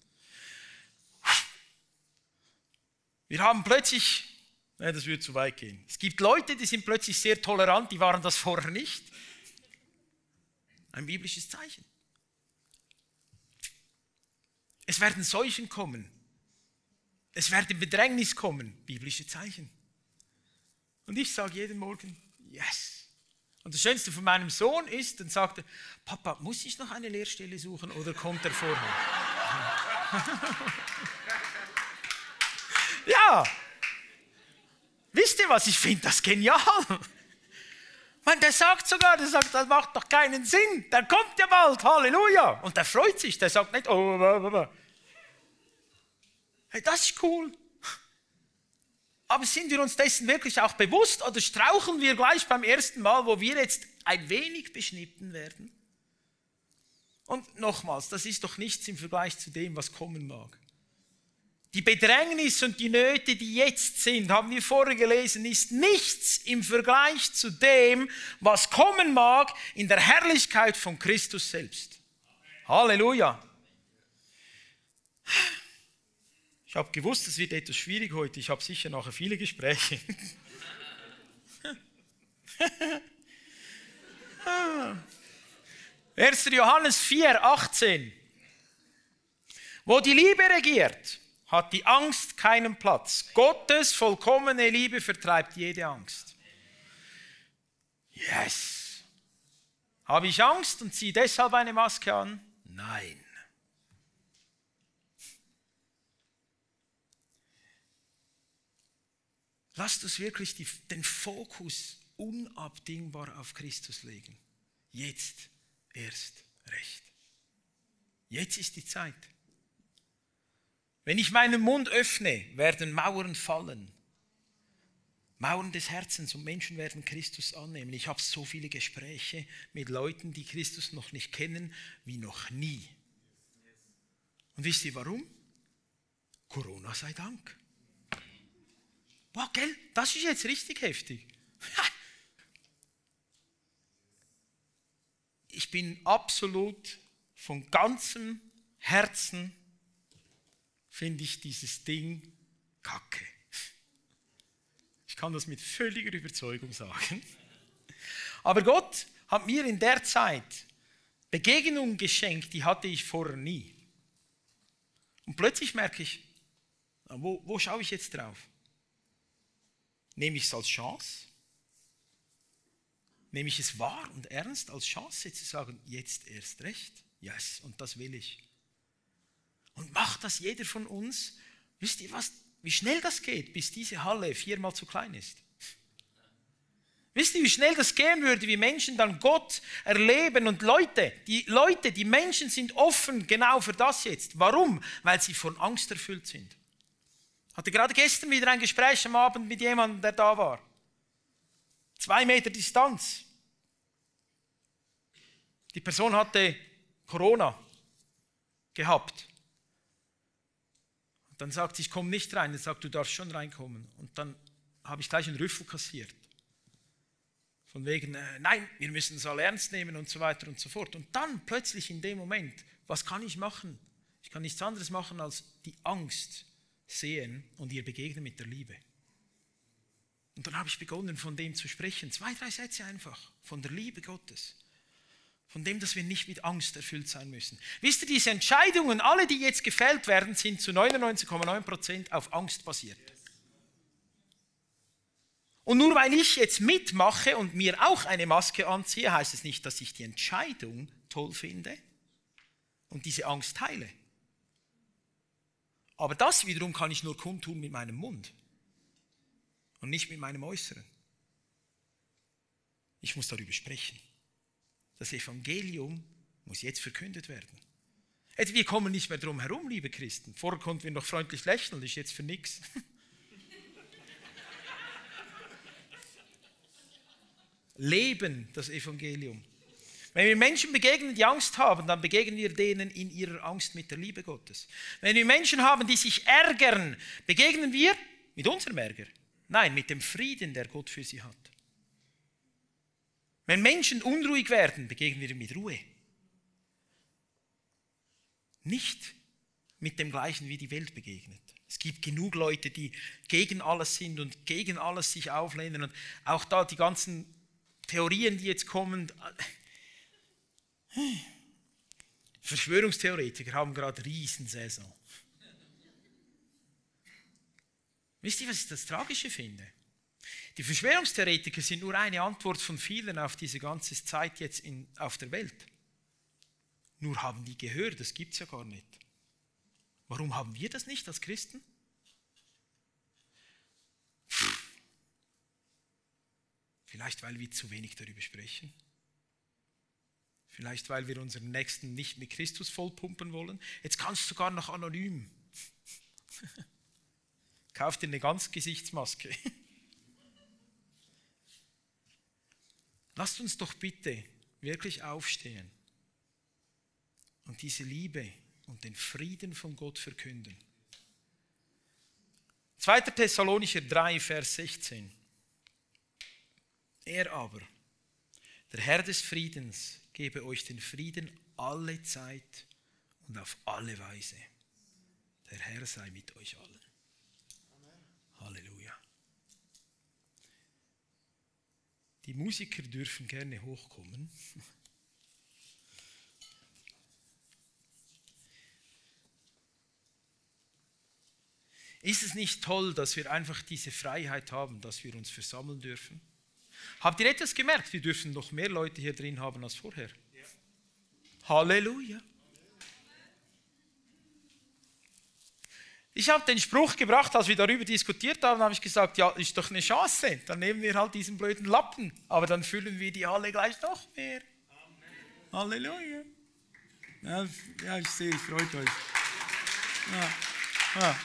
Wir haben plötzlich, das würde zu weit gehen, es gibt Leute, die sind plötzlich sehr tolerant, die waren das vorher nicht. Ein biblisches Zeichen. Es werden Seuchen kommen. Es werden Bedrängnis kommen, biblische Zeichen. Und ich sage jeden Morgen, yes. Und das Schönste von meinem Sohn ist, dann sagt er, Papa, muss ich noch eine Lehrstelle suchen oder kommt er vorher? Ja. Wisst ihr was, ich finde das genial. Der sagt, das macht doch keinen Sinn. Der kommt ja bald, Halleluja. Und der freut sich, der sagt nicht, oh. Hey, das ist cool. Aber sind wir uns dessen wirklich auch bewusst oder straucheln wir gleich beim ersten Mal, wo wir jetzt ein wenig beschnitten werden? Und nochmals, das ist doch nichts im Vergleich zu dem, was kommen mag. Die Bedrängnis und die Nöte, die jetzt sind, haben wir vorher gelesen, ist nichts im Vergleich zu dem, was kommen mag in der Herrlichkeit von Christus selbst. Halleluja. Ich habe gewusst, es wird etwas schwierig heute. Ich habe sicher nachher viele Gespräche. 1. Johannes 4, 18. Wo die Liebe regiert, hat die Angst keinen Platz. Gottes vollkommene Liebe vertreibt jede Angst. Yes. Habe ich Angst und ziehe deshalb eine Maske an? Nein. Lasst uns wirklich den Fokus unabdingbar auf Christus legen. Jetzt erst recht. Jetzt ist die Zeit. Wenn ich meinen Mund öffne, werden Mauern fallen. Mauern des Herzens und Menschen werden Christus annehmen. Ich habe so viele Gespräche mit Leuten, die Christus noch nicht kennen, wie noch nie. Und wisst ihr warum? Corona sei Dank. Boah, gell? Das ist jetzt richtig heftig. Ich bin absolut von ganzem Herzen, finde ich dieses Ding kacke. Ich kann das mit völliger Überzeugung sagen. Aber Gott hat mir in der Zeit Begegnungen geschenkt, die hatte ich vorher nie. Und plötzlich merke ich, wo schaue ich jetzt drauf? Nehme ich es als Chance? Nehme ich es wahr und ernst als Chance, zu sagen, jetzt erst recht? Yes, und das will ich. Und macht das jeder von uns? Wisst ihr was, wie schnell das geht, bis diese Halle 4-mal zu klein ist? Wisst ihr, wie schnell das gehen würde, wie Menschen dann Gott erleben? Und die Menschen sind offen genau für das jetzt. Warum? Weil sie von Angst erfüllt sind. Ich hatte gerade gestern wieder ein Gespräch am Abend mit jemandem, der da war. 2 Meter Distanz. Die Person hatte Corona gehabt. Und dann sagt sie, ich komme nicht rein. Dann sagt, du darfst schon reinkommen. Und dann habe ich gleich einen Rüffel kassiert. Von wegen, nein, wir müssen es alle ernst nehmen und so weiter und so fort. Und dann plötzlich in dem Moment, was kann ich machen? Ich kann nichts anderes machen, als die Angst sehen und ihr begegnen mit der Liebe. Und dann habe ich begonnen, von dem zu sprechen. 2, 3 Sätze einfach, von der Liebe Gottes. Von dem, dass wir nicht mit Angst erfüllt sein müssen. Wisst ihr, diese Entscheidungen, alle, die jetzt gefällt werden, sind zu 99,9% auf Angst basiert. Und nur weil ich jetzt mitmache und mir auch eine Maske anziehe, heißt es nicht, dass ich die Entscheidung toll finde und diese Angst teile. Aber das wiederum kann ich nur kundtun mit meinem Mund und nicht mit meinem Äußeren. Ich muss darüber sprechen. Das Evangelium muss jetzt verkündet werden. Wir kommen nicht mehr drum herum, liebe Christen. Vorher konnten wir noch freundlich lächeln, das ist jetzt für nichts. Leben das Evangelium. Wenn wir Menschen begegnen, die Angst haben, dann begegnen wir denen in ihrer Angst mit der Liebe Gottes. Wenn wir Menschen haben, die sich ärgern, begegnen wir mit unserem Ärger. Nein, mit dem Frieden, der Gott für sie hat. Wenn Menschen unruhig werden, begegnen wir mit Ruhe. Nicht mit dem Gleichen, wie die Welt begegnet. Es gibt genug Leute, die gegen alles sind und gegen alles sich auflehnen. Und auch da die ganzen Theorien, die jetzt kommen. Verschwörungstheoretiker haben gerade Riesensaison. Wisst ihr, was ich das Tragische finde? Die Verschwörungstheoretiker sind nur eine Antwort von vielen auf diese ganze Zeit jetzt auf der Welt. Nur haben die Gehör, das gibt es ja gar nicht. Warum haben wir das nicht als Christen? Vielleicht, weil wir zu wenig darüber sprechen. Vielleicht, weil wir unseren Nächsten nicht mit Christus vollpumpen wollen. Jetzt kannst du sogar noch anonym. Kauf dir eine Ganzgesichtsmaske. Lasst uns doch bitte wirklich aufstehen und diese Liebe und den Frieden von Gott verkünden. 2. Thessalonicher 3, Vers 16. Er aber, der Herr des Friedens, gebe euch den Frieden alle Zeit und auf alle Weise. Der Herr sei mit euch allen. Halleluja. Die Musiker dürfen gerne hochkommen. Ist es nicht toll, dass wir einfach diese Freiheit haben, dass wir uns versammeln dürfen? Habt ihr etwas gemerkt? Wir dürfen noch mehr Leute hier drin haben als vorher. Ja. Halleluja. Ich habe den Spruch gebracht, als wir darüber diskutiert haben, habe ich gesagt, ja, ist doch eine Chance. Dann nehmen wir halt diesen blöden Lappen, aber dann füllen wir die Halle gleich noch mehr. Amen. Halleluja. Ja, ich sehe, es freut euch. Ja.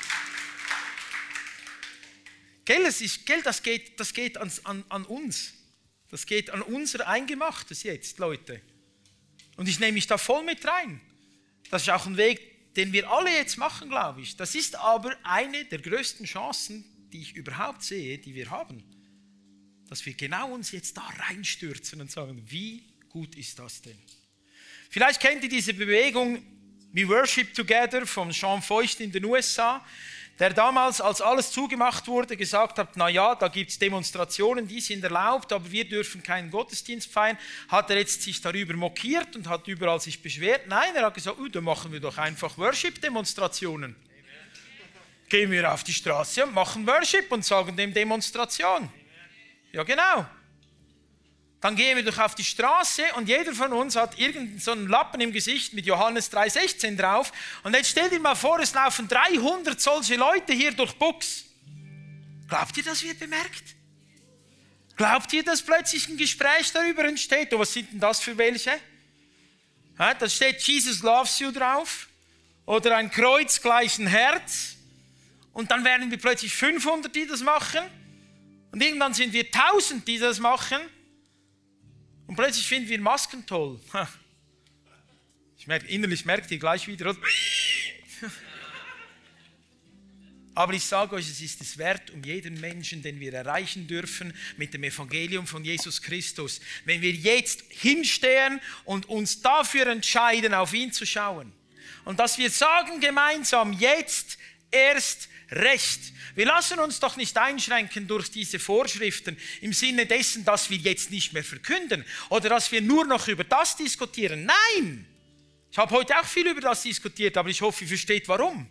Gell, das geht an uns. Das geht an unser Eingemachtes jetzt, Leute. Und ich nehme mich da voll mit rein. Das ist auch ein Weg, den wir alle jetzt machen, glaube ich. Das ist aber eine der größten Chancen, die ich überhaupt sehe, die wir haben. Dass wir genau uns jetzt da reinstürzen und sagen, wie gut ist das denn? Vielleicht kennt ihr diese Bewegung We Worship Together von Sean Feucht in den USA, der damals, als alles zugemacht wurde, gesagt hat, na ja, da gibt es Demonstrationen, die sind erlaubt, aber wir dürfen keinen Gottesdienst feiern. Hat er jetzt sich darüber mokiert und hat überall sich beschwert? Nein, er hat gesagt, dann machen wir doch einfach Worship-Demonstrationen. Gehen wir auf die Straße und machen Worship und sagen dem Demonstration. Ja, genau. Dann gehen wir doch auf die Straße und jeder von uns hat irgendeinen so einen Lappen im Gesicht mit Johannes 3,16 drauf. Und jetzt stell dir mal vor, es laufen 300 solche Leute hier durch Bux. Glaubt ihr, das wird bemerkt? Glaubt ihr, dass plötzlich ein Gespräch darüber entsteht? Oh, was sind denn das für welche? Ja, da steht Jesus loves you drauf oder ein Kreuz gleich ein Herz. Und dann werden wir plötzlich 500, die das machen. Und irgendwann sind wir 1000, die das machen. Und plötzlich finden wir Masken toll. Innerlich merkt ihr gleich wieder. Aber ich sage euch, es ist es wert, um jeden Menschen, den wir erreichen dürfen, mit dem Evangelium von Jesus Christus. Wenn wir jetzt hinstehen und uns dafür entscheiden, auf ihn zu schauen. Und dass wir sagen gemeinsam, jetzt erst recht. Wir lassen uns doch nicht einschränken durch diese Vorschriften im Sinne dessen, dass wir jetzt nicht mehr verkünden oder dass wir nur noch über das diskutieren. Nein! Ich habe heute auch viel über das diskutiert, aber ich hoffe, ihr versteht warum.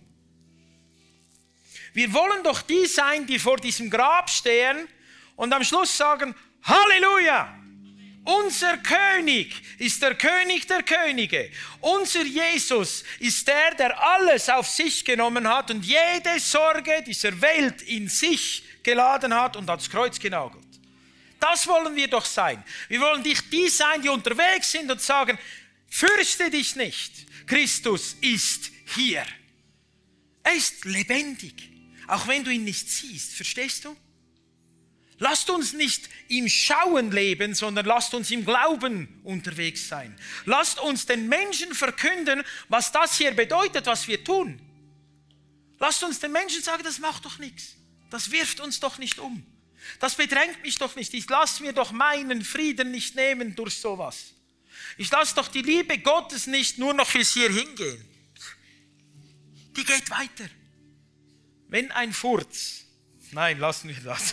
Wir wollen doch die sein, die vor diesem Grab stehen und am Schluss sagen, Halleluja! Unser König ist der König der Könige. Unser Jesus ist der, der alles auf sich genommen hat und jede Sorge dieser Welt in sich geladen hat und ans Kreuz genagelt. Das wollen wir doch sein. Wir wollen nicht die sein, die unterwegs sind und sagen, fürchte dich nicht, Christus ist hier. Er ist lebendig, auch wenn du ihn nicht siehst. Verstehst du? Lasst uns nicht im Schauen leben, sondern lasst uns im Glauben unterwegs sein. Lasst uns den Menschen verkünden, was das hier bedeutet, was wir tun. Lasst uns den Menschen sagen, das macht doch nichts. Das wirft uns doch nicht um. Das bedrängt mich doch nicht. Ich lasse mir doch meinen Frieden nicht nehmen durch sowas. Ich lasse doch die Liebe Gottes nicht nur noch bis hier hingehen. Die geht weiter. Wenn ein Furz... Nein, lassen wir das.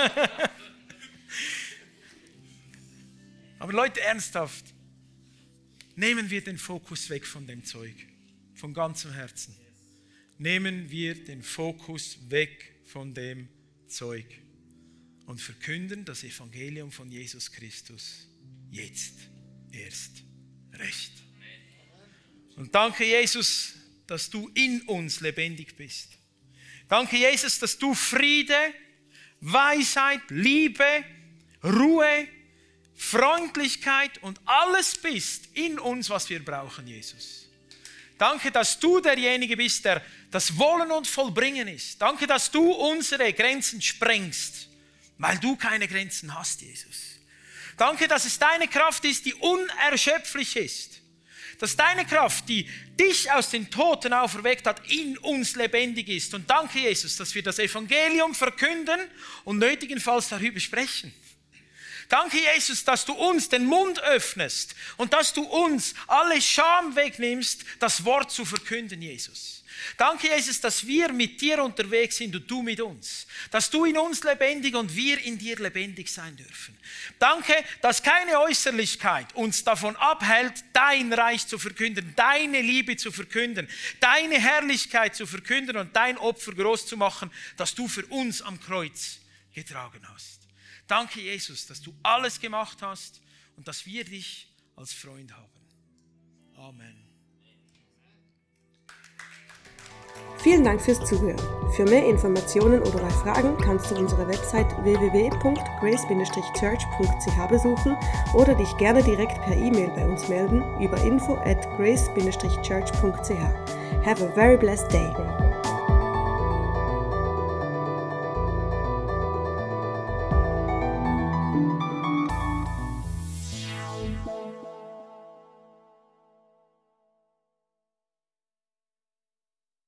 Aber Leute, ernsthaft, nehmen wir den Fokus weg von dem Zeug, von ganzem Herzen. Nehmen wir den Fokus weg von dem Zeug und verkünden das Evangelium von Jesus Christus jetzt erst recht. Und danke, Jesus, dass du in uns lebendig bist. Danke, Jesus, dass du Friede, Weisheit, Liebe, Ruhe, Freundlichkeit und alles bist in uns, was wir brauchen, Jesus. Danke, dass du derjenige bist, der das Wollen und Vollbringen ist. Danke, dass du unsere Grenzen sprengst, weil du keine Grenzen hast, Jesus. Danke, dass es deine Kraft ist, die unerschöpflich ist. Dass deine Kraft, die dich aus den Toten auferweckt hat, in uns lebendig ist. Und danke, Jesus, dass wir das Evangelium verkünden und nötigenfalls darüber sprechen. Danke, Jesus, dass du uns den Mund öffnest und dass du uns alle Scham wegnimmst, das Wort zu verkünden, Jesus. Danke, Jesus, dass wir mit dir unterwegs sind und du mit uns. Dass du in uns lebendig und wir in dir lebendig sein dürfen. Danke, dass keine Äußerlichkeit uns davon abhält, dein Reich zu verkünden, deine Liebe zu verkünden, deine Herrlichkeit zu verkünden und dein Opfer groß zu machen, das du für uns am Kreuz getragen hast. Danke, Jesus, dass du alles gemacht hast und dass wir dich als Freund haben. Amen. Vielen Dank fürs Zuhören. Für mehr Informationen oder bei Fragen kannst du unsere Website www.grace-church.ch besuchen oder dich gerne direkt per E-Mail bei uns melden über info@grace-church.ch. Have a very blessed day.